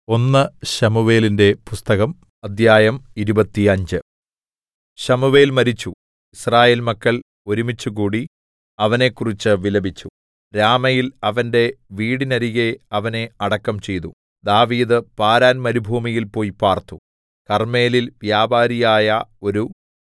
ഒന്ന് ശമൂവേലിന്റെ പുസ്തകം അദ്ധ്യായം 25 ശമൂവേൽ മരിച്ചു. യിസ്രായേൽ മക്കൾ ഒരുമിച്ചുകൂടി അവനെക്കുറിച്ച് വിലപിച്ചു. രാമയിൽ അവന്റെ വീടിനരികെ അവനെ അടക്കം ചെയ്തു. ദാവീദ് പാരാൻ മരുഭൂമിയിൽ പോയി പാർത്തു. കർമ്മേലിൽ വ്യാപാരിയായ ഒരു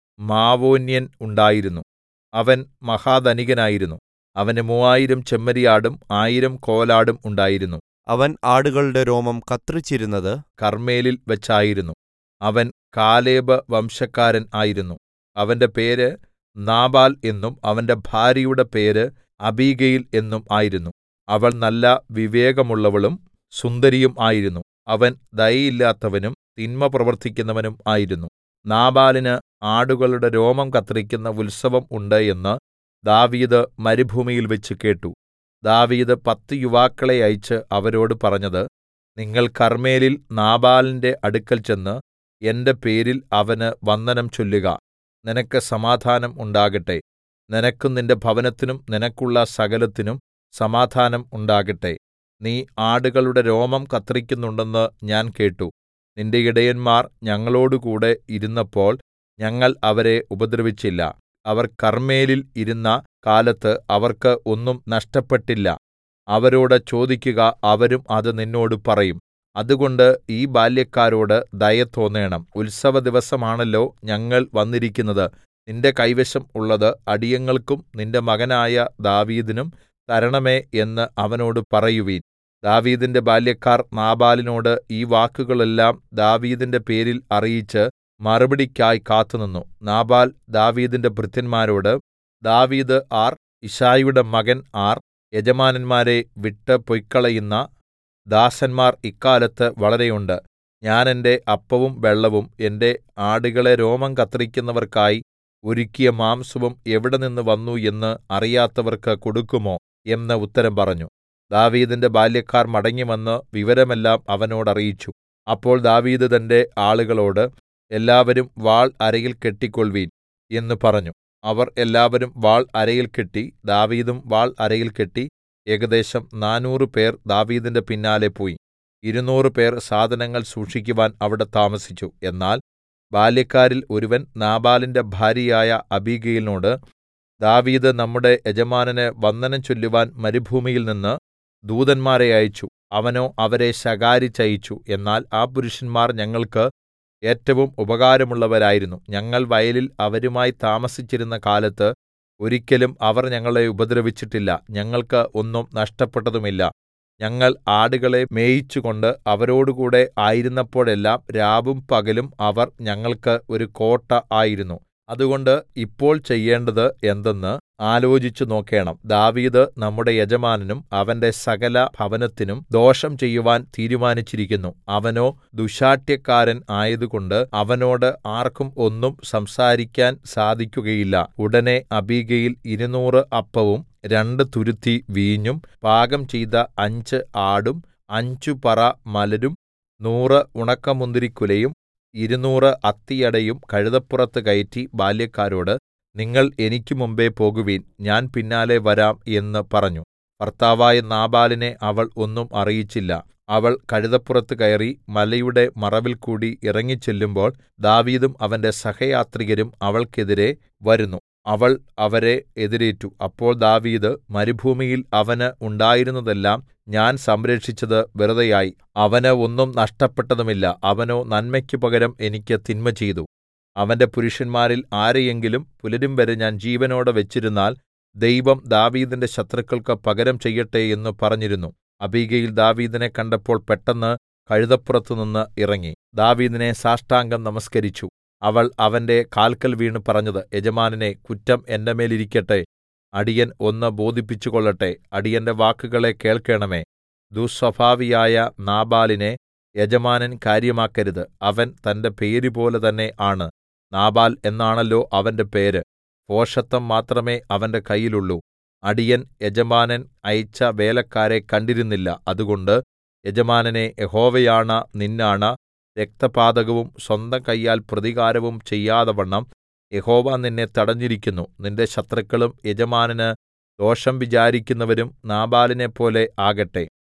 മാവോന്യൻ ഉണ്ടായിരുന്നു. അവൻ മഹാധനികനായിരുന്നു. അവന് 3000 ചെമ്മരിയാടും 1000 കോലാടും ഉണ്ടായിരുന്നു. അവൻ ആടുകളുടെ രോമം കത്രിച്ചിരുന്നത് കർമ്മേലിൽ വെച്ചായിരുന്നു. അവൻ കാലേബ് വംശക്കാരൻ ആയിരുന്നു. അവന്റെ പേര് നാബാൽ എന്നും അവന്റെ ഭാര്യയുടെ പേര് അബീഗയിൽ എന്നും ആയിരുന്നു. അവൾ നല്ല വിവേകമുള്ളവളും സുന്ദരിയും ആയിരുന്നു. അവൻ ദയയില്ലാത്തവനും തിന്മ പ്രവർത്തിക്കുന്നവനും ആയിരുന്നു. നാബാലിന് ആടുകളുടെ രോമം കത്രിക്കുന്ന ഉത്സവം ഉണ്ട് എന്ന് ദാവീദ് മരുഭൂമിയിൽവെച്ച് കേട്ടു. ദാവീദ് 10 യുവാക്കളെ അയച്ച് അവരോട് പറഞ്ഞത്, നിങ്ങൾ കർമ്മേലിൽ നാബാലിന്റെ അടുക്കൽ ചെന്ന് എന്റെ പേരിൽ അവന് വന്ദനം ചൊല്ലുക. നിനക്ക് സമാധാനം ഉണ്ടാകട്ടെ. നിനക്കും നിന്റെ ഭവനത്തിനും നിനക്കുള്ള സകലത്തിനും സമാധാനം ഉണ്ടാകട്ടെ. നീ ആടുകളുടെ രോമം കത്രിക്കുന്നുണ്ടെന്ന് ഞാൻ കേട്ടു. നിന്റെ ഇടയന്മാർ ഞങ്ങളോടുകൂടെ ഇരുന്നപ്പോൾ ഞങ്ങൾ അവരെ ഉപദ്രവിച്ചില്ല. അവർ കർമ്മേലിൽ ഇരുന്ന കാലത്ത് അവർക്ക് ഒന്നും നഷ്ടപ്പെട്ടില്ല. അവരോട് ചോദിക്കുക, അവരും അത് നിന്നോട് പറയും. അതുകൊണ്ട് ഈ ബാല്യക്കാരോട് ദയ തോന്നേണം. ഉത്സവദിവസമാണല്ലോ ഞങ്ങൾ വന്നിരിക്കുന്നത്. നിന്റെ കൈവശം ഉള്ളത് അടിയങ്ങൾക്കും നിന്റെ മകനായ ദാവീദിനും തരണമേ എന്ന് അവനോട് പറയുവിൻ. ദാവീദിന്റെ ബാല്യക്കാർ നാബാലിനോട് ഈ വാക്കുകളെല്ലാം ദാവീദിന്റെ പേരിൽ അറിയിച്ച് മറുപടിക്കായി കാത്തുനിന്നു. നാബാൽ ദാവീദിന്റെ ഭൃത്യന്മാരോട്, ദാവീദ് ആർ? യിശ്ശായിയുടെ മകൻ ആർ? യജമാനന്മാരെ വിട്ട് പൊയ്ക്കളയുന്ന ദാസന്മാർ ഇക്കാലത്ത് വളരെയുണ്ട്. ഞാൻ എന്റെ അപ്പവും വെള്ളവും എന്റെ ആടുകളെ രോമം കത്രിക്കുന്നവർക്കായി ഒരുക്കിയ മാംസവും എവിടെനിന്ന് വന്നു എന്ന് അറിയാത്തവർക്ക് കൊടുക്കുമോ എന്ന് ഉത്തരം പറഞ്ഞു. ദാവീദിന്റെ ബാല്യക്കാർ മടങ്ങിവന്ന് വിവരമെല്ലാം അവനോട് അറിയിച്ചു. അപ്പോൾ ദാവീദ് തന്റെ ആളുകളോട്, എല്ലാവരും വാൾ അരയിൽ കെട്ടിക്കൊൾവിൻ എന്ന് പറഞ്ഞു. അവർ എല്ലാവരും വാൾ അരയിൽ കെട്ടി. ദാവീദും വാൾ അരയിൽ കെട്ടി. ഏകദേശം 400 പേർ ദാവീദിന്റെ പിന്നാലെ പോയി. 200 പേർ സാധനങ്ങൾ സൂക്ഷിക്കുവാൻ അവിടെ താമസിച്ചു. എന്നാൽ ബാല്യക്കാരിൽ ഒരുവൻ നാബാലിന്റെ ഭാര്യയായ അബീഗയിലിനോട്, ദാവീദ് നമ്മുടെ യജമാനന് വന്ദനം ചൊല്ലുവാൻ മരുഭൂമിയിൽ നിന്ന് ദൂതന്മാരെ അയച്ചു. അവനോ അവരെ ശകാരിച്ചയച്ചു. എന്നാൽ ആ പുരുഷന്മാർ ഞങ്ങൾക്ക് ഏറ്റവും ഉപകാരമുള്ളവരായിരുന്നു. ഞങ്ങൾ വയലിൽ അവരുമായി താമസിച്ചിരുന്ന കാലത്ത് ഒരിക്കലും അവർ ഞങ്ങളെ ഉപദ്രവിച്ചിട്ടില്ല. ഞങ്ങൾക്ക് ഒന്നും നഷ്ടപ്പെട്ടതുമില്ല. ഞങ്ങൾ ആടുകളെ മേയിച്ചുകൊണ്ട് അവരോടുകൂടെ ആയിരുന്നപ്പോഴെല്ലാം രാവും പകലും അവർ ഞങ്ങൾക്ക് ഒരു കോട്ട ആയിരുന്നു. അതുകൊണ്ട് ഇപ്പോൾ ചെയ്യേണ്ടത് എന്തെന്ന് ആലോചിച്ചു നോക്കേണം. ദാവീദ് നമ്മുടെ യജമാനനും അവന്റെ സകല ഭവനത്തിനും ദോഷം ചെയ്യുവാൻ തീരുമാനിച്ചിരിക്കുന്നു. അവനോ ദുശ്ശാഠ്യക്കാരൻ ആയതുകൊണ്ട് അവനോട് ആർക്കും ഒന്നും സംസാരിക്കാൻ സാധിക്കുകയില്ല. ഉടനെ അബീഗയിൽ 200 അപ്പവും 2 തുരുത്തി വീഞ്ഞും പാകം ചെയ്ത 5 ആടും 5 പറ മലരും 100 ഉണക്കമുന്തിരിക്കുലയും 200 അത്തിയടയും കഴുതപ്പുറത്ത് കയറ്റി ബാല്യക്കാരോട്, നിങ്ങൾ എനിക്ക് മുമ്പേ പോകുവിൻ, ഞാൻ പിന്നാലെ വരാം എന്ന് പറഞ്ഞു. ഭർത്താവായ നാബാലിനെ അവൾ ഒന്നും അറിയിച്ചില്ല. അവൾ കഴുതപ്പുറത്ത് കയറി മലയുടെ മറവിൽകൂടി ഇറങ്ങിച്ചെല്ലുമ്പോൾ ദാവീദും അവന്റെ സഹയാത്രികരും അവൾക്കെതിരെ വരുന്നു. അവൾ അവരെ എതിരേറ്റു. അപ്പോൾ ദാവീദ്, മരുഭൂമിയിൽ അവന് ഉണ്ടായിരുന്നതെല്ലാം ഞാൻ സംരക്ഷിച്ചത് വെറുതെയായി. അവന് ഒന്നും നഷ്ടപ്പെട്ടതുമില്ല. അവനോ നന്മയ്ക്ക് പകരം എനിക്ക് തിന്മ ചെയ്തു. അവന്റെ പുരുഷന്മാരിൽ ആരെയെങ്കിലും പുലരുംവരെ ഞാൻ ജീവനോടെ വെച്ചിരുന്നാൽ ദൈവം ദാവീദിന്റെ ശത്രുക്കൾക്ക് പകരം ചെയ്യട്ടെ എന്ന് പറഞ്ഞിരുന്നു. അബീഗയിൽ ദാവീദിനെ കണ്ടപ്പോൾ പെട്ടെന്ന് കഴുതപ്പുറത്തുനിന്ന് ഇറങ്ങി ദാവീദിനെ സാഷ്ടാംഗം നമസ്കരിച്ചു. അവൾ അവന്റെ കാൽക്കൽ വീണ് പറഞ്ഞത്, യജമാനനേ, കുറ്റം എന്റെ മേൽ ഇരിക്കട്ടെ. അടിയൻ ഒന്ന് ബോധിപ്പിച്ചുകൊള്ളട്ടെ. അടിയന്റെ വാക്കുകളെ കേൾക്കേണമേ. ദുസ്വഭാവിയായ നാബാലിനെ യജമാനൻ കാര്യമാക്കരുത്. അവൻ തന്റെ പേരുപോലെ തന്നെ ആണ്. നാബാൽ എന്നാണല്ലോ അവന്റെ പേര്. ഭോഷത്തം മാത്രമേ അവന്റെ കയ്യിലുള്ളൂ. അടിയൻ യജമാനൻ അയച്ച വേലക്കാരെ കണ്ടിരുന്നില്ല. അതുകൊണ്ട് യജമാനനേ, യഹോവയാണ നിന്നാണ. രക്തപാതകവും സ്വന്തം കയ്യാൽ പ്രതികാരവും ചെയ്യാതവണ്ണം യഹോവ നിന്നെ തടഞ്ഞിരിക്കുന്നു. നിന്റെ ശത്രുക്കളും യജമാനന് ദോഷം വിചാരിക്കുന്നവരും നാബാലിനെപ്പോലെ ആകട്ടെ.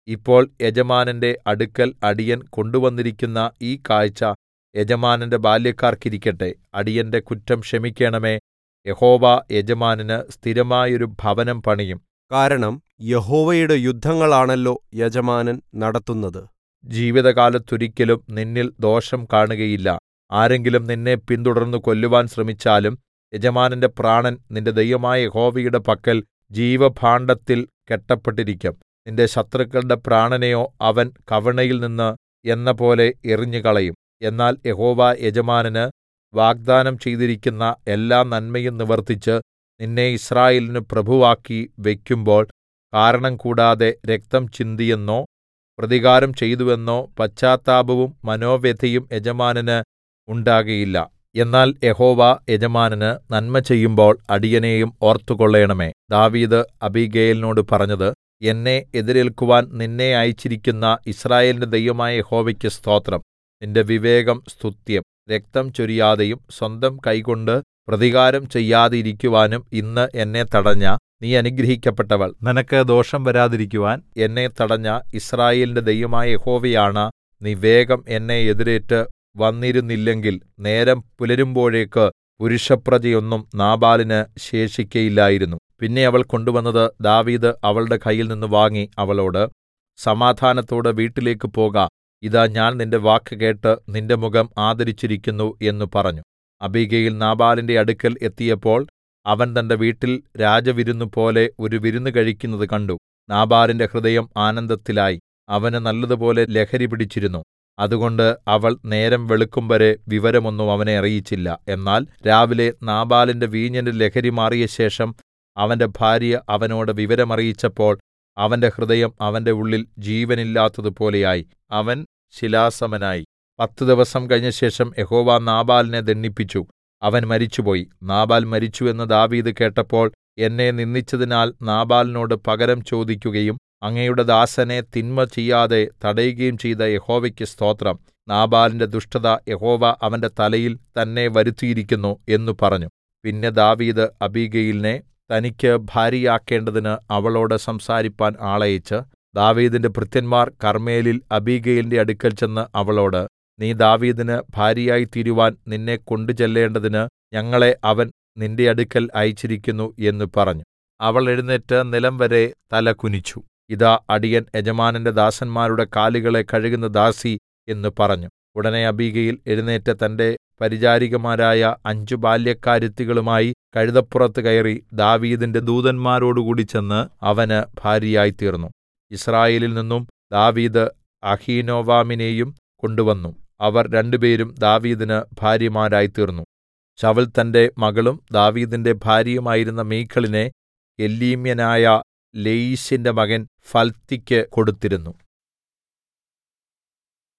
ഇപ്പോൾ യജമാനന്റെ അടുക്കൽ അടിയൻ കൊണ്ടുവന്നിരിക്കുന്ന ഈ കാഴ്ച യജമാനന്റെ ബാല്യക്കാർക്കിരിക്കട്ടെ. അടിയന്റെ കുറ്റം ക്ഷമിക്കേണമേ. യഹോവ യജമാനന് സ്ഥിരമായൊരു ഭവനം പണിയും. കാരണം യഹോവയുടെ യുദ്ധങ്ങളാണല്ലോ യജമാനൻ നടത്തുന്നത്. ജീവിതകാലത്തൊരിക്കലും നിന്നിൽ ദോഷം കാണുകയില്ല. ആരെങ്കിലും നിന്നെ പിന്തുടർന്ന് കൊല്ലുവാൻ ശ്രമിച്ചാലും യജമാനന്റെ പ്രാണൻ നിന്റെ ദൈവമായ യഹോവയുടെ പക്കൽ ജീവഭാണ്ഡത്തിൽ കെട്ടപ്പെട്ടിരിക്കും. നിന്റെ ശത്രുക്കളുടെ പ്രാണനെയോ അവൻ കവിണയിൽ നിന്ന് എന്നപോലെ എറിഞ്ഞുകളയും. എന്നാൽ യഹോവ യജമാനന് വാഗ്ദാനം ചെയ്തിരിക്കുന്ന എല്ലാ നന്മയും നിവർത്തിച്ച് നിന്നെ യിസ്രായേലിന് പ്രഭുവാക്കി വയ്ക്കുമ്പോൾ കാരണം കൂടാതെ രക്തം ചിന്തിയെന്നോ പ്രതികാരം ചെയ്തുവെന്നോ പശ്ചാത്താപവും മനോവ്യഥയും യജമാനന് ഉണ്ടാകയില്ല. എന്നാൽ യഹോവ യജമാനന് നന്മ ചെയ്യുമ്പോൾ അടിയനെയും ഓർത്തുകൊള്ളേണമേ. ദാവീദ് അബീഗയേലിനോട് പറഞ്ഞത്, എന്നെ എതിരേൽക്കുവാൻ നിന്നെ അയച്ചിരിക്കുന്ന യിസ്രായേലിന്റെ ദൈവമായ യഹോവയ്ക്ക് സ്തോത്രം. നിന്റെ വിവേകം സ്തുത്യം. രക്തം ചൊരിയാതെയും സ്വന്തം കൈകൊണ്ട് പ്രതികാരം ചെയ്യാതിരിക്കുവാനും ഇന്ന് എന്നെ തടഞ്ഞ നീ അനുഗ്രഹിക്കപ്പെട്ടവൾ. നിനക്ക് ദോഷം വരാതിരിക്കുവാൻ എന്നെ തടഞ്ഞ യിസ്രായേലിന്റെ ദൈവമായ യഹോവയാണ. നീ വേഗം എന്നെ എതിരേറ്റ് വന്നിരുന്നില്ലെങ്കിൽ നേരം പുലരുമ്പോഴേക്ക് പുരുഷപ്രജയൊന്നും നാബാലിന് ശേഷിക്കയില്ലായിരുന്നു. പിന്നെ അവൾ കൊണ്ടുവന്നത് ദാവീദ് അവളുടെ കയ്യിൽ നിന്ന് വാങ്ങി അവളോട്, സമാധാനത്തോടെ വീട്ടിലേക്ക് പോക. ഇതാ ഞാൻ നിന്റെ വാക്ക് കേട്ട് നിന്റെ മുഖം ആദരിച്ചിരിക്കുന്നു എന്ന് പറഞ്ഞു. അബീഗയിൽ നാബാലിന്റെ അടുക്കൽ എത്തിയപ്പോൾ അവൻ തന്റെ വീട്ടിൽ രാജവിരുന്നു പോലെ ഒരു വിരുന്ന് കഴിക്കുന്നത് കണ്ടു. നാബാലിന്റെ ഹൃദയം ആനന്ദത്തിലായി. അവന് നല്ലതുപോലെ ലഹരി പിടിച്ചിരുന്നു. അതുകൊണ്ട് അവൾ നേരം വെളുക്കുംവരെ വിവരമൊന്നും അവനെ അറിയിച്ചില്ല. എന്നാൽ രാവിലെ നാബാലിന്റെ വീഞ്ഞിന്റെ ലഹരി മാറിയ ശേഷം അവന്റെ ഭാര്യ അവനോട് വിവരമറിയിച്ചപ്പോൾ അവന്റെ ഹൃദയം അവന്റെ ഉള്ളിൽ ജീവനില്ലാത്തതുപോലെയായി. അവൻ ശിലാസമനായി. 10 ദിവസം കഴിഞ്ഞശേഷം യഹോവ നാബാലിനെ ദണ്ഡിപ്പിച്ചു. അവൻ മരിച്ചുപോയി. നാബാൽ മരിച്ചു എന്ന് ദാവീദ് കേട്ടപ്പോൾ, എന്നെ നിന്ദിച്ചതിനാൽ നാബാലിനോട് പകരം ചോദിക്കുകയും അങ്ങയുടെ ദാസനെ തിന്മ ചെയ്യാതെ തടയുകയും ചെയ്ത യഹോവയ്ക്ക് സ്തോത്രം. നാബാലിന്റെ ദുഷ്ടത യഹോവ അവന്റെ തലയിൽ തന്നെ വരുത്തിയിരിക്കുന്നു എന്ന് പറഞ്ഞു. പിന്നെ ദാവീദ് അബീഗയിലിനെ തനിക്ക് ഭാര്യയാക്കേണ്ടതിന് അവളോട് സംസാരിപ്പാൻ ആളയച്ച് ദാവീദിന്റെ ഭൃത്യന്മാർ കർമ്മേലിൽ അബീഗയിലിന്റെ അടുക്കൽ ചെന്ന് അവളോട്, നീ ദാവീദിന് ഭാര്യയായി തീരുവാൻ നിന്നെ കൊണ്ടുചെല്ലേണ്ടതിന് ഞങ്ങളെ അവൻ നിന്റെ അടുക്കൽ അയച്ചിരിക്കുന്നു എന്ന് പറഞ്ഞു. അവൾ എഴുന്നേറ്റ് നിലംവരെ തല കുനിച്ചു. ഇതാ അടിയൻ യജമാനന്റെ ദാസന്മാരുടെ കാലുകളെ കഴുകുന്ന ദാസി എന്ന് പറഞ്ഞു. ഉടനെ അബീഗയിൽ എഴുന്നേറ്റ് തന്റെ പരിചാരികമാരായ 5 ബാല്യക്കാരത്തികളുമായി കഴുതപ്പുറത്ത് കയറി ദാവീദിന്റെ ദൂതന്മാരോടുകൂടി ചെന്ന് അവന് ഭാര്യയായി തീർന്നു. യിസ്രായേലിൽ നിന്നും ദാവീദ് അഹീനോവാമിനെയും കൊണ്ടുവന്നു. അവർ രണ്ടുപേരും ദാവീദിന് ഭാര്യമാരായി തീർന്നു. ശൌൽ തന്റെ മകളും ദാവീദിന്റെ ഭാര്യയുമായിരുന്ന മീഖളിനെ എലീമ്യനായ ലയീശിന്റെ മകൻ ഫൽത്തിക്ക് കൊടുത്തിരുന്നു.